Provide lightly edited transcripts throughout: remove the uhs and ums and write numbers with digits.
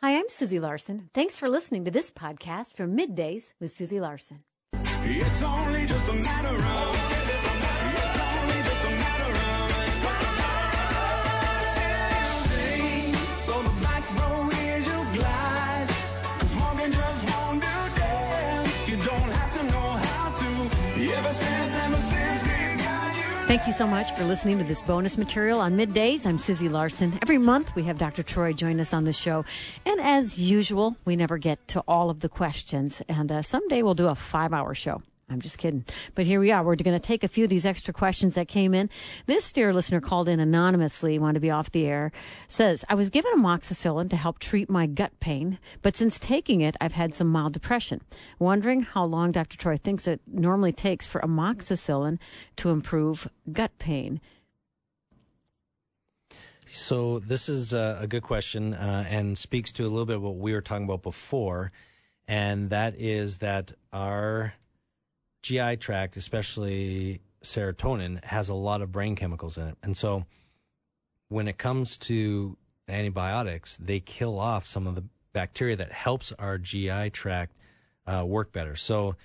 Hi, I'm Susie Larson. Thanks for listening to this podcast from Middays with Susie Larson. It's only just a matter of. It's only just a matter of. Sing, so the back row is your glide. 'Cause walking just won't do dance. You don't have to know how to. Ever since he's got you. Thank you so much for listening to this bonus material on Middays. I'm Susie Larson. Every month we have Dr. Troy join us on the show. And as usual, we never get to all of the questions. And someday we'll do a 5-hour show. I'm just kidding. But here we are. We're going to take a few of these extra questions that came in. This dear listener called in anonymously, wanted to be off the air, says, I was given amoxicillin to help treat my gut pain, but since taking it, I've had some mild depression. Wondering how long Dr. Troy thinks it normally takes for amoxicillin to improve gut pain. So this is a good question and speaks to a little bit of what we were talking about before, and that is that our GI tract, especially serotonin, has a lot of brain chemicals in it. And so when it comes to antibiotics, they kill off some of the bacteria that helps our GI tract work better. So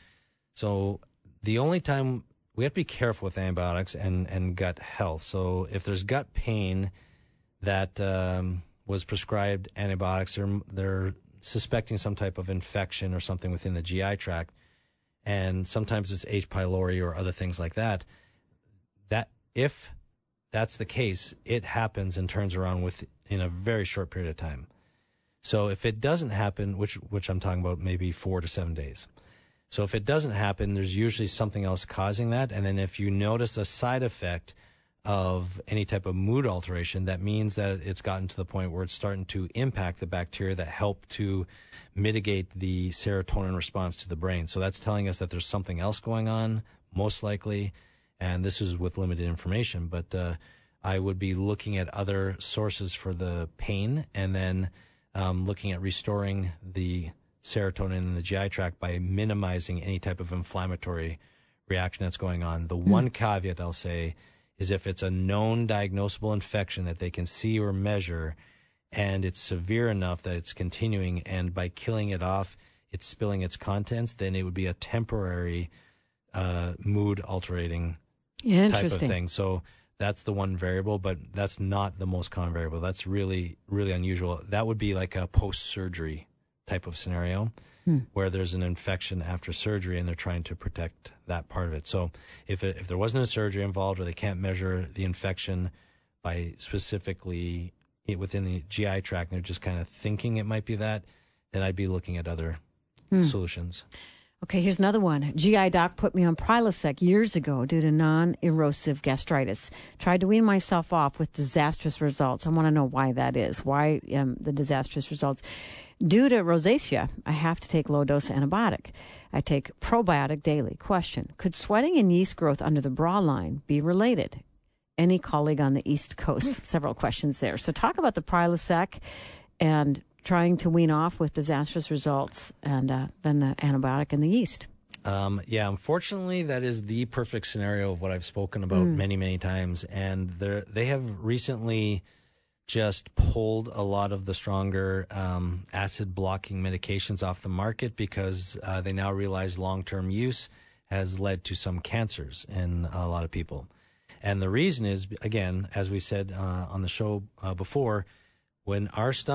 the only time we have to be careful with antibiotics and gut health. So if there's gut pain that was prescribed antibiotics, they're suspecting some type of infection or something within the GI tract, and sometimes it's H. pylori or other things like that. That if that's the case, it happens and turns around in a very short period of time. So if it doesn't happen, which I'm talking about maybe 4 to 7 days. So if it doesn't happen, there's usually something else causing that. And then if you notice a side effect of any type of mood alteration, that means that it's gotten to the point where it's starting to impact the bacteria that help to mitigate the serotonin response to the brain. So that's telling us that there's something else going on, most likely, and this is with limited information, but I would be looking at other sources for the pain and then looking at restoring the serotonin in the GI tract by minimizing any type of inflammatory reaction that's going on. The one caveat I'll say is if it's a known diagnosable infection that they can see or measure and it's severe enough that it's continuing and by killing it off, it's spilling its contents, then it would be a temporary mood altering type of thing. So that's the one variable, but that's not the most common variable. That's really, really unusual. That would be like a post-surgery type of scenario where there's an infection after surgery and they're trying to protect that part of it. So if there wasn't a surgery involved or they can't measure the infection by specifically within the GI tract, and they're just kind of thinking it might be that, then I'd be looking at other solutions. Okay, here's another one. GI doc put me on Prilosec years ago due to non-erosive gastritis. Tried to wean myself off with disastrous results. I want to know why that is. Why the disastrous results? Due to rosacea, I have to take low-dose antibiotic. I take probiotic daily. Question, could sweating and yeast growth under the bra line be related? Any colleague on the East Coast? Several questions there. So talk about the Prilosec and trying to wean off with disastrous results, and then the antibiotic and the yeast. Unfortunately, that is the perfect scenario of what I've spoken about many, many times. And they have recently just pulled a lot of the stronger acid-blocking medications off the market because they now realize long-term use has led to some cancers in a lot of people. And the reason is, again, as we said on the show before, when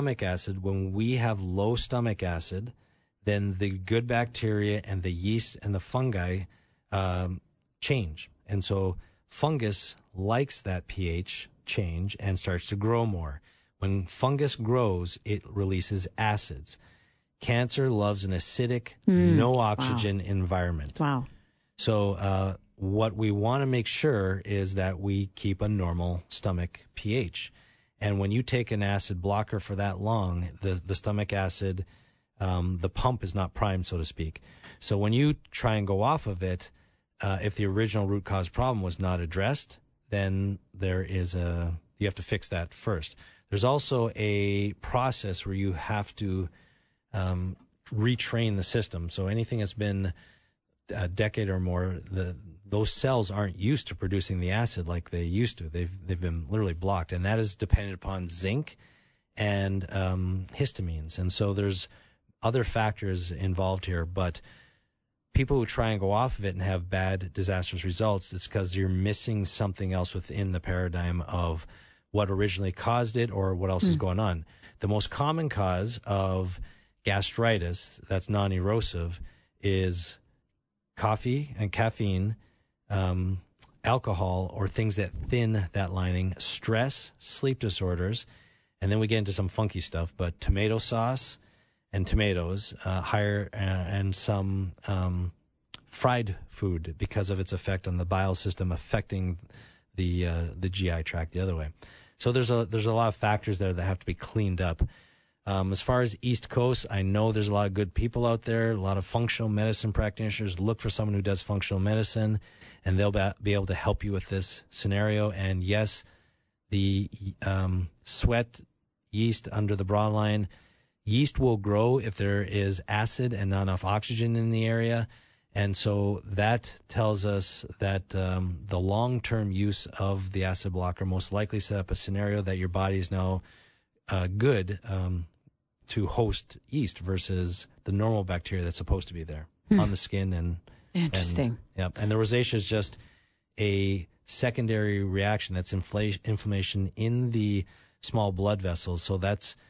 we have low stomach acid, then the good bacteria and the yeast and the fungi change. And so fungus likes that pH change and starts to grow more. When fungus grows, it releases acids. Cancer loves an acidic, no oxygen environment. Wow. So what we want to make sure is that we keep a normal stomach pH. And when you take an acid blocker for that long, the stomach acid, the pump is not primed, so to speak. So when you try and go off of it, if the original root cause problem was not addressed, then you have to fix that first. There's also a process where you have to retrain the system. So anything that's been a decade or more, those cells aren't used to producing the acid like they used to. They've been literally blocked, and that is dependent upon zinc and histamines. And so there's other factors involved here, but people who try and go off of it and have bad, disastrous results, it's because you're missing something else within the paradigm of what originally caused it or what else is going on. The most common cause of gastritis that's non-erosive is coffee and caffeine, alcohol, or things that thin that lining, stress, sleep disorders, and then we get into some funky stuff, but tomato sauce and tomatoes, and some fried food because of its effect on the bile system, affecting the GI tract the other way. So there's a lot of factors there that have to be cleaned up. As far as East Coast, I know there's a lot of good people out there, a lot of functional medicine practitioners. Look for someone who does functional medicine, and they'll be able to help you with this scenario. And yes, the sweat yeast under the bra line, yeast will grow if there is acid and not enough oxygen in the area. And so that tells us that the long-term use of the acid blocker most likely set up a scenario that your body is now good to host yeast versus the normal bacteria that's supposed to be there on the skin. And Interesting. And the rosacea is just a secondary reaction. That's inflammation in the small blood vessels. So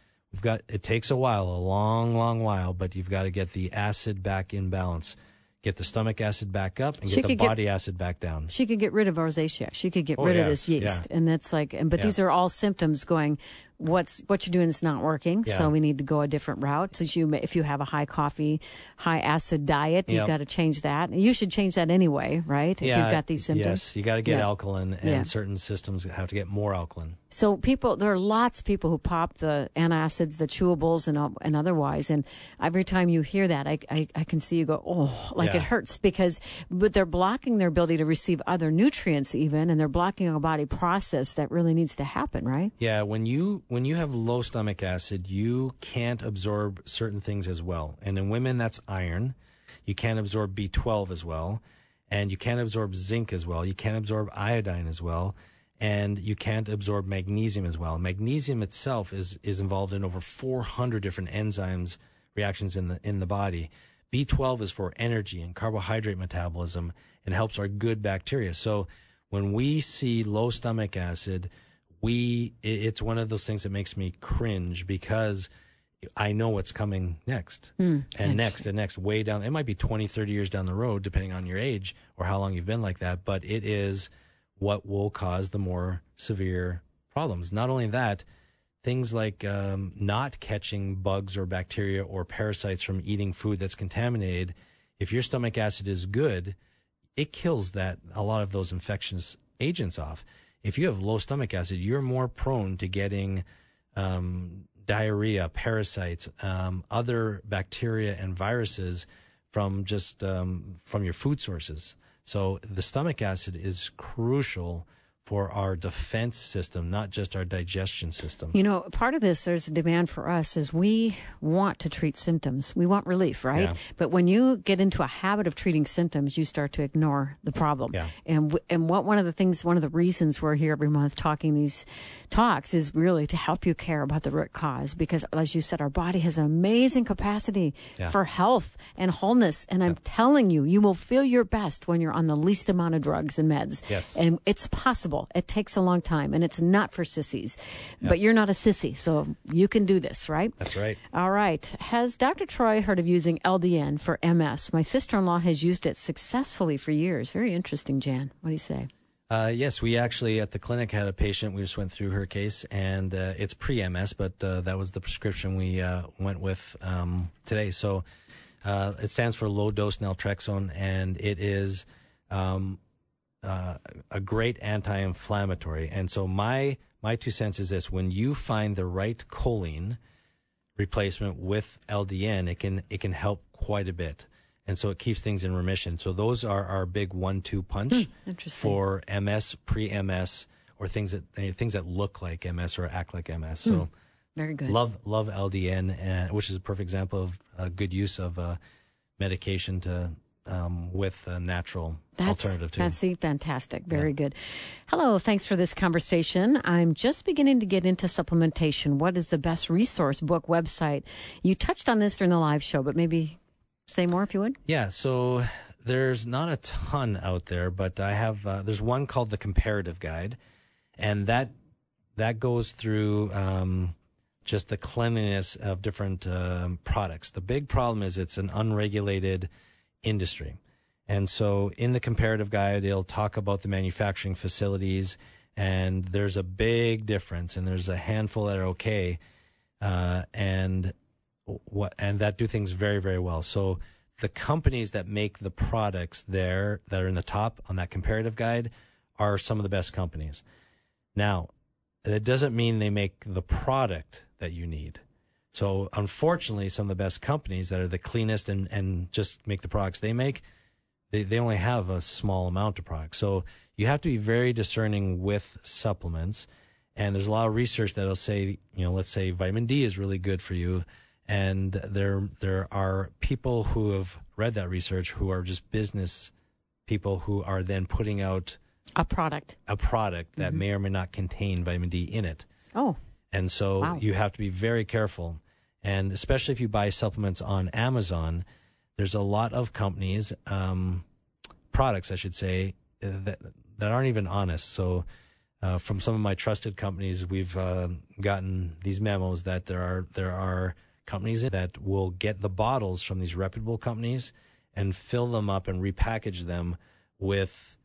it takes a while, a long, long while, but you've got to get the acid back in balance. Get the stomach acid back up and get the body acid back down. She could get rid of rosacea. She could get rid of this yeast. Yeah. And that's but these are all symptoms going, what you're doing is not working. Yeah. So we need to go a different route. So if you have a high coffee, high acid diet, you've got to change that. You should change that anyway, right? If you've got these symptoms. Yes, you got to get alkaline, and certain systems have to get more alkaline. So there are lots of people who pop the antacids, the chewables, and otherwise. And every time you hear that, I can see you go, it hurts but they're blocking their ability to receive other nutrients even, and they're blocking a body process that really needs to happen, right? Yeah, when you have low stomach acid, you can't absorb certain things as well. And in women, that's iron. You can't absorb B12 as well. And you can't absorb zinc as well. You can't absorb iodine as well. And you can't absorb magnesium as well. Magnesium itself is involved in over 400 different enzymes reactions in the body. B12 is for energy and carbohydrate metabolism and helps our good bacteria. So when we see low stomach acid, it's one of those things that makes me cringe because I know what's coming next and next, way down. It might be 20, 30 years down the road, depending on your age or how long you've been like that, but it is what will cause the more severe problems. Not only that, things like not catching bugs or bacteria or parasites from eating food that's contaminated. If your stomach acid is good, it kills a lot of those infectious agents off. If you have low stomach acid, you're more prone to getting diarrhea, parasites, other bacteria and viruses from from your food sources. So the stomach acid is crucial for our defense system, not just our digestion system. Part of this, there's a demand for us is we want to treat symptoms. We want relief, right? Yeah. But when you get into a habit of treating symptoms, you start to ignore the problem. Yeah. And one of the reasons we're here every month talking these talks is really to help you care about the root cause, because as you said, our body has an amazing capacity for health and wholeness. And I'm telling you, you will feel your best when you're on the least amount of drugs and meds. Yes. And it's possible. It takes a long time, and it's not for sissies. But you're not a sissy, so you can do this, right? That's right. All right. Has Dr. Troy heard of using LDN for MS? My sister-in-law has used it successfully for years. Very interesting, Jan. What do you say? Yes, we actually at the clinic had a patient. We just went through her case, and it's pre-MS, but that was the prescription we went with today. So it stands for low-dose naltrexone, and it is a great anti-inflammatory. And so my 2 cents is this: when you find the right choline replacement with LDN, it can help quite a bit. And so it keeps things in remission. So those are our big 1-2 punch for MS, pre-MS, or things that look like MS or act like MS. So very good. Love LDN, which is a perfect example of a good use of medication to with a natural alternative too. That's fantastic. Very good. Hello. Thanks for this conversation. I'm just beginning to get into supplementation. What is the best resource, book, website? You touched on this during the live show, but maybe say more if you would. Yeah. So there's not a ton out there, but I have. There's one called the Comparative Guide, and that goes through just the cleanliness of different products. The big problem is it's an unregulated industry. And so in the Comparative Guide, it'll talk about the manufacturing facilities, and there's a big difference, and there's a handful that are okay, and that do things very, very well. So the companies that make the products there that are in the top on that Comparative Guide are some of the best companies. Now, that doesn't mean they make the product that you need. So unfortunately, some of the best companies that are the cleanest and just make the products they make, they only have a small amount of products. So you have to be very discerning with supplements. And there's a lot of research that'll say, let's say vitamin D is really good for you. And there are people who have read that research who are just business people who are then putting out a product that may or may not contain vitamin D in it. Oh. And so you have to be very careful. And especially if you buy supplements on Amazon, there's a lot of companies, products, I should say, that aren't even honest. So from some of my trusted companies, we've gotten these memos that there are companies that will get the bottles from these reputable companies and fill them up and repackage them with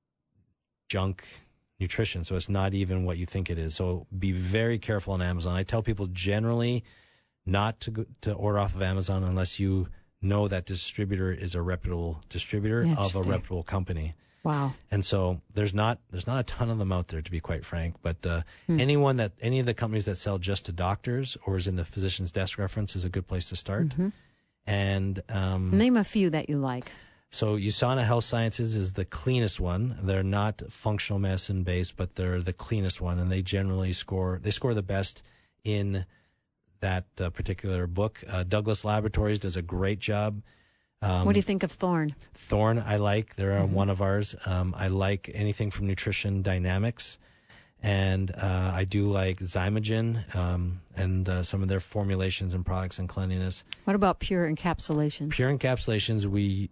junk nutrition. So it's not even what you think it is. So be very careful on Amazon. I tell people generally not to order off of Amazon unless you know that distributor is a reputable distributor of a reputable company. Wow. And so there's not a ton of them out there, to be quite frank, but any of the companies that sell just to doctors or is in the physician's desk reference is a good place to start. Mm-hmm. And name a few that you like. So USANA Health Sciences is the cleanest one. They're not functional medicine based, but they're the cleanest one, and they generally score the best in that particular book. Douglas Laboratories does a great job. What do you think of Thorne? Thorne, I like. They're one of ours. I like anything from Nutrition Dynamics, and I do like Zymogen and some of their formulations and products and cleanliness. What about Pure Encapsulations? Pure Encapsulations, we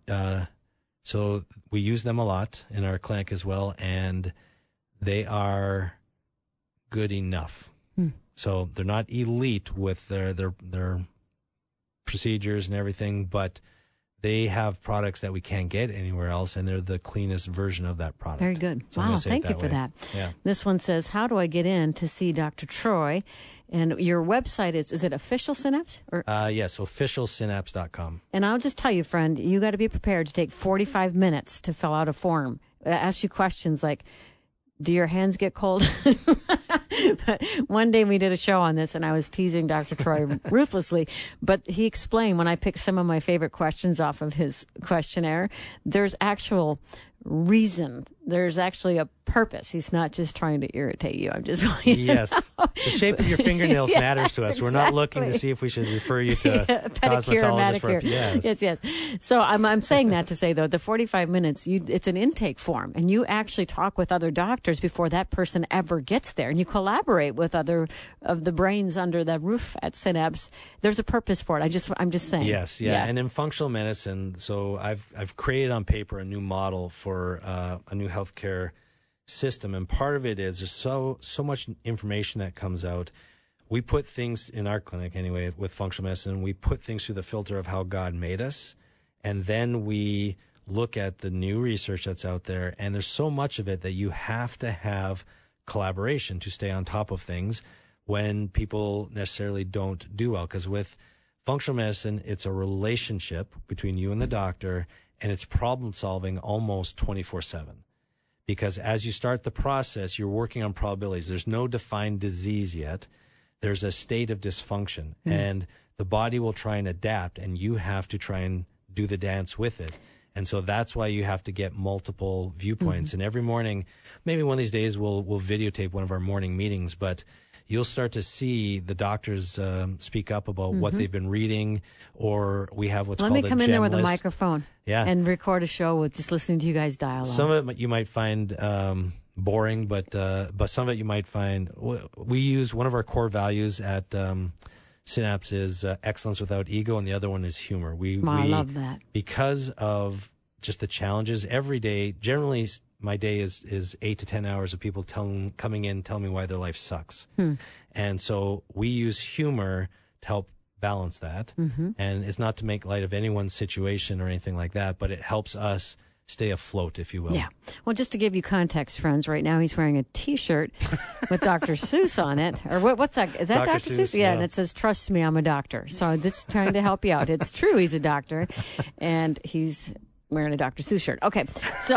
use them a lot in our clinic as well, and they are good enough. So they're not elite with their procedures and everything, but they have products that we can't get anywhere else, and they're the cleanest version of that product. Very good. So wow, thank you for that. Yeah. This one says, how do I get in to see Dr. Troy? And your website is it Official Synapse? Yes, officialsynapse.com. And I'll just tell you, friend, you got to be prepared to take 45 minutes to fill out a form. It asks you questions like, do your hands get cold? But one day we did a show on this, and I was teasing Dr. Troy ruthlessly. But he explained when I picked some of my favorite questions off of his questionnaire, there's actual reason. There's actually a purpose. He's not just trying to irritate you. I'm just yes. The shape of your fingernails matters to us. Exactly. We're not looking to see if we should refer you to pedicure, cosmetologist. Manicure. Yes. So I'm saying that to say though, the 45 minutes, it's an intake form, and you actually talk with other doctors before that person ever gets there, and you collaborate with other of the brains under the roof at Synapse. There's a purpose for it. I'm just saying. Yes. Yeah. And in functional medicine, so I've created on paper a new model for a new healthcare system, and part of it is there's so much information that comes out. We put things in our clinic anyway with functional medicine. We put things through the filter of how God made us, and then we look at the new research that's out there. And there's so much of it that you have to have collaboration to stay on top of things when people necessarily don't do well. Because with functional medicine, it's a relationship between you and the doctor, and it's problem solving almost 24/7. Because as you start the process, you're working on probabilities. There's no defined disease yet. There's a state of dysfunction, and the body will try and adapt, and you have to try and do the dance with it. And so that's why you have to get multiple viewpoints. And every morning, maybe one of these days we'll videotape one of our morning meetings, but you'll start to see the doctors speak up about what they've been reading, or we have what's Let called me come a in gem there with list. a microphone and record a show with just listening to you guys dialogue. Some of it you might find boring, but some of it you might find. We use one of our core values at Synapse is excellence without ego, and the other one is humor. I love that. Because of just the challenges every day. Generally, my day is 8 to 10 hours of people coming in, telling me why their life sucks. And so we use humor to help balance that. And it's not to make light of anyone's situation or anything like that, but it helps us stay afloat, if you will. Yeah. Well, just to give you context, friends, right now he's wearing a T-shirt with Dr. Seuss on it. Or what's that? Is that Dr. Seuss? Yeah, and it says, "Trust me, I'm a doctor." So just trying to help you out. It's true, he's a doctor, and he's wearing a Dr. Seuss shirt. Okay, so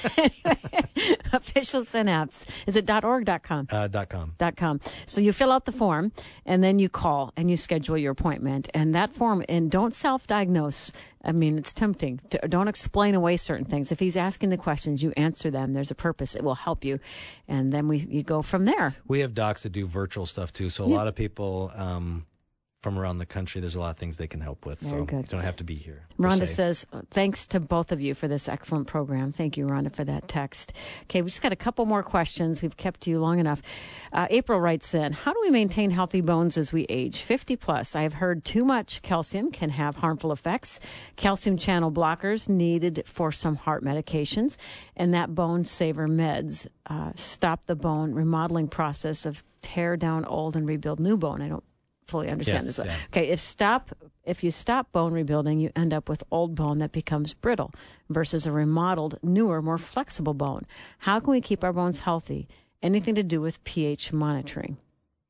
anyway, official Synapse. Is it .org, .com? .com. So you fill out the form, and then you call, and you schedule your appointment. And that form, and don't self-diagnose. I mean, it's tempting. Don't explain away certain things. If he's asking the questions, you answer them. There's a purpose. It will help you. And then you go from there. We have docs that do virtual stuff, too. So a lot of people from around the country, there's a lot of things they can help with. Very good. You don't have to be here. Rhonda says, thanks to both of you for this excellent program. Thank you, Rhonda, for that text. Okay, we just got a couple more questions. We've kept you long enough. April writes in, how do we maintain healthy bones as we age? 50 plus. I have heard too much calcium can have harmful effects. Calcium channel blockers needed for some heart medications. And that Bone Saver meds stop the bone remodeling process of tear down old and rebuild new bone. I don't fully understand this. Yeah. Okay, if you stop bone rebuilding, you end up with old bone that becomes brittle versus a remodeled, newer, more flexible bone. How can we keep our bones healthy? Anything to do with pH monitoring?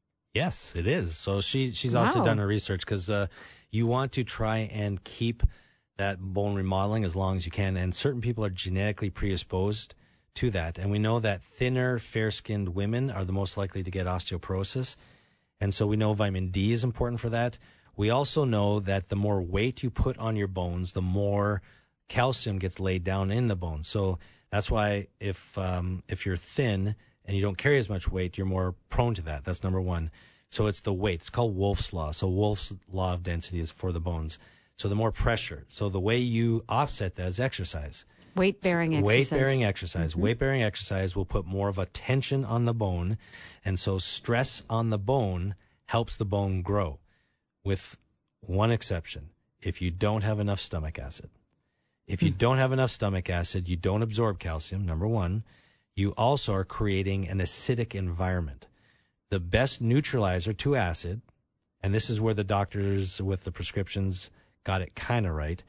Yes, it is. So she's also done her research because you want to try and keep that bone remodeling as long as you can. And certain people are genetically predisposed to that. And we know that thinner, fair-skinned women are the most likely to get osteoporosis. And so we know vitamin D is important for that. We also know that the more weight you put on your bones, the more calcium gets laid down in the bones. So that's why if you're thin and you don't carry as much weight, you're more prone to that. That's number one. So it's the weight. It's called Wolff's Law. So Wolff's Law of density is for the bones. So the more pressure. So the way you offset that is exercise. Weight-bearing exercise. Weight-bearing exercise. Weight-bearing exercise will put more of a tension on the bone, and so stress on the bone helps the bone grow, with one exception. If you don't have enough stomach acid. If you don't have enough stomach acid, you don't absorb calcium, number one. You also are creating an acidic environment. The best neutralizer to acid, and this is where the doctors with the prescriptions got it kind of right.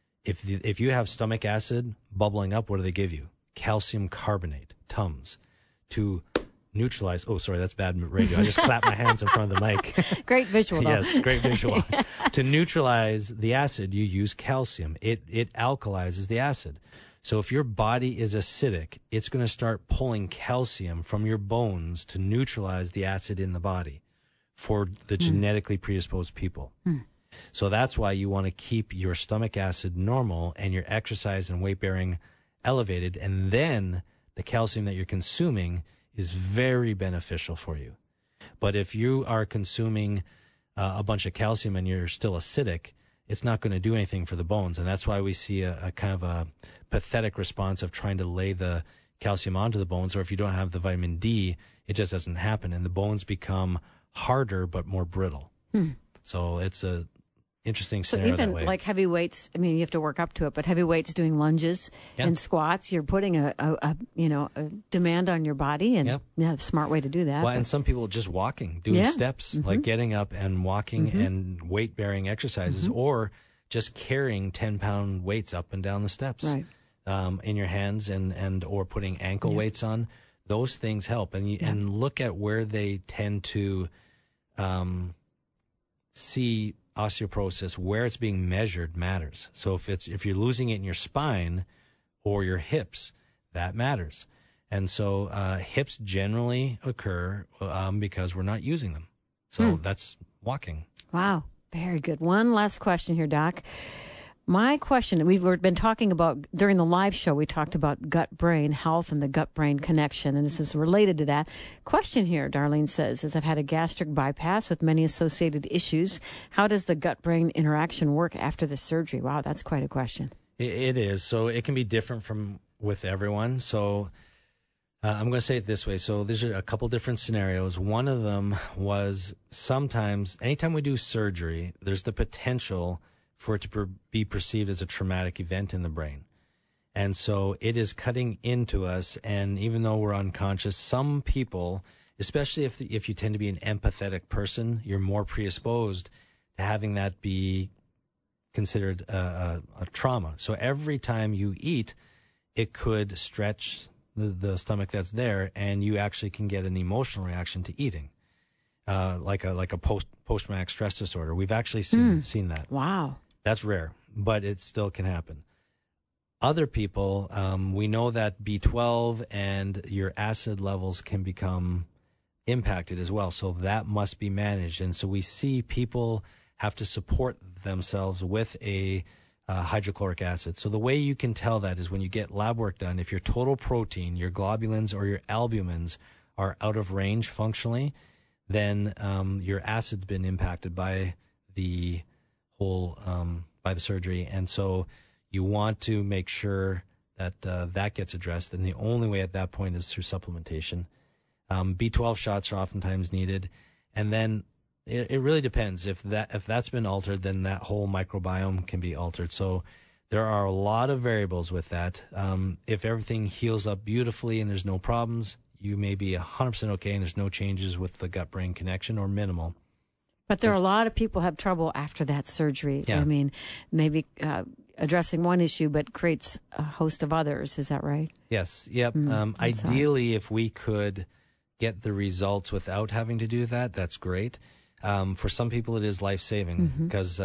If you have stomach acid bubbling up, what do they give you? Calcium carbonate, Tums, to neutralize. Oh, sorry, that's bad radio. I just clapped my hands in front of the mic. Great visual, though. Yes, great visual. To neutralize the acid, you use calcium. It alkalizes the acid. So if your body is acidic, it's going to start pulling calcium from your bones to neutralize the acid in the body for the genetically predisposed people. So that's why you want to keep your stomach acid normal and your exercise and weight bearing elevated. And then the calcium that you're consuming is very beneficial for you. But if you are consuming a bunch of calcium and you're still acidic, it's not going to do anything for the bones. And that's why we see a kind of a pathetic response of trying to lay the calcium onto the bones. Or if you don't have the vitamin D, it just doesn't happen. And the bones become harder but more brittle. So it's a interesting So scenario even that way. like heavy weights, I mean, you have to work up to it, but heavy weights doing lunges and squats, you're putting a demand on your body, and a smart way to do that. Well, and some people just walking, doing steps, like getting up and walking and weight-bearing exercises, or just carrying 10-pound weights up and down the steps in your hands, and or putting ankle weights on. Those things help, and look at where they tend to see osteoporosis. Where it's being measured matters. So if you're losing it in your spine or your hips, that matters. And so hips generally occur because we're not using them. So that's walking. Wow. Very good. One last question here, Doc. My question, we've been talking about, during the live show, we talked about gut-brain health and the gut-brain connection, and this is related to that. Question here, Darlene says, is I've had a gastric bypass with many associated issues. How does the gut-brain interaction work after the surgery? Wow, that's quite a question. It is. So it can be different with everyone. So I'm going to say it this way. So there's a couple different scenarios. One of them was sometimes, anytime we do surgery, there's the potential for it to be perceived as a traumatic event in the brain. And so it is cutting into us. And even though we're unconscious, some people, especially if you tend to be an empathetic person, you're more predisposed to having that be considered a trauma. So every time you eat, it could stretch the stomach that's there, and you actually can get an emotional reaction to eating, like a post-traumatic stress disorder. We've actually seen that. Wow. That's rare, but it still can happen. Other people, we know that B12 and your acid levels can become impacted as well. So that must be managed. And so we see people have to support themselves with a hydrochloric acid. So the way you can tell that is when you get lab work done, if your total protein, your globulins or your albumins are out of range functionally, then your acid's been impacted by the by the surgery. And so you want to make sure that that gets addressed. And the only way at that point is through supplementation. B12 shots are oftentimes needed. And then it really depends. If that's been altered, then that whole microbiome can be altered. So there are a lot of variables with that. If everything heals up beautifully and there's no problems, you may be 100% okay and there's no changes with the gut-brain connection or minimal. But there are a lot of people who have trouble after that surgery. Yeah. I mean, maybe addressing one issue, but creates a host of others. Is that right? Yes. Yep. Ideally, if we could get the results without having to do that, that's great. For some people, it is life-saving because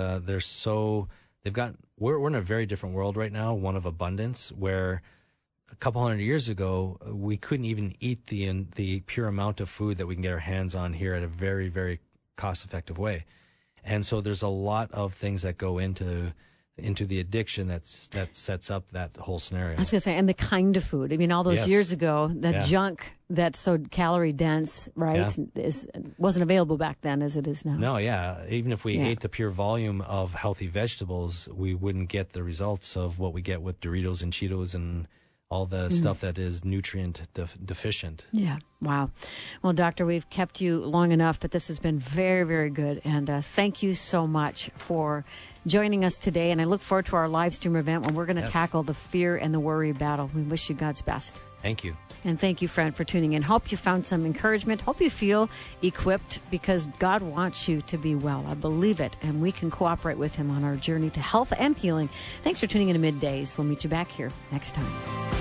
we're in a very different world right now, one of abundance, where a couple hundred years ago, we couldn't even eat the pure amount of food that we can get our hands on here at a very, very cost-effective way. And so there's a lot of things that go into the addiction that sets up that whole scenario. I was going to say, and the kind of food. I mean, all those years ago, that junk that's so calorie dense, right, wasn't available back then as it is now. No, yeah. Even if we ate the pure volume of healthy vegetables, we wouldn't get the results of what we get with Doritos and Cheetos and all the stuff that is nutrient deficient. Yeah. Wow. Well, Doctor, we've kept you long enough, but this has been very, very good. And thank you so much for joining us today. And I look forward to our live stream event when we're going to tackle the fear and the worry battle. We wish you God's best. Thank you. And thank you, friend, for tuning in. Hope you found some encouragement. Hope you feel equipped because God wants you to be well. I believe it. And we can cooperate with him on our journey to health and healing. Thanks for tuning in to Middays. We'll meet you back here next time.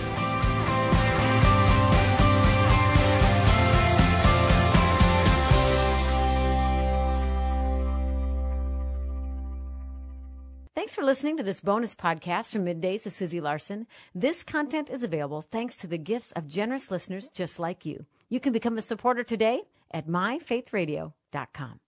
Thanks for listening to this bonus podcast from Middays with Susie Larson. This content is available thanks to the gifts of generous listeners just like you. You can become a supporter today at myfaithradio.com.